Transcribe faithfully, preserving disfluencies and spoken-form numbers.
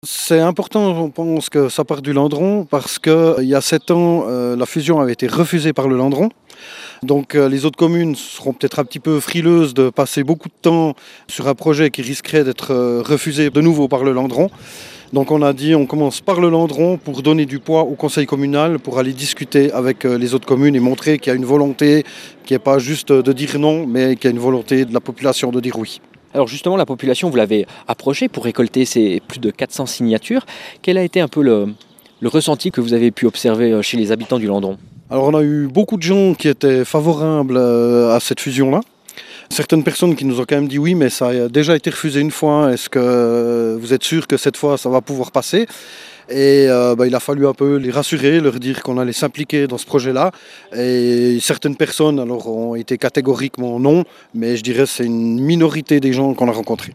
C'est important, on pense que ça part du Landron parce qu'il y a sept ans, euh, la fusion avait été refusée par le Landron. Donc euh, les autres communes seront peut-être un petit peu frileuses de passer beaucoup de temps sur un projet qui risquerait d'être euh, refusé de nouveau par le Landron. Donc on a dit on commence par le Landron pour donner du poids au conseil communal, pour aller discuter avec euh, les autres communes et montrer qu'il y a une volonté, qui n'est pas juste de dire non, mais qu'il y a une volonté de la population de dire oui. Alors justement, la population, vous l'avez approchée pour récolter ces plus de quatre cents signatures. Quel a été un peu le, le ressenti que vous avez pu observer chez les habitants du Landron? Alors on a eu beaucoup de gens qui étaient favorables euh, à cette fusion-là. Certaines personnes qui nous ont quand même dit oui, mais ça a déjà été refusé une fois. Est-ce que vous êtes sûr que cette fois ça va pouvoir passer? Et euh, bah, il a fallu un peu les rassurer, leur dire qu'on allait s'impliquer dans ce projet-là. Et certaines personnes alors, ont été catégoriquement non, mais je dirais que c'est une minorité des gens qu'on a rencontrés.